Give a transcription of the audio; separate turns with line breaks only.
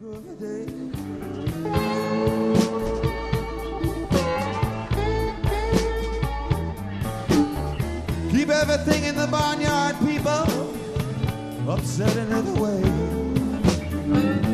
Keep everything in the barnyard, people, upset another way.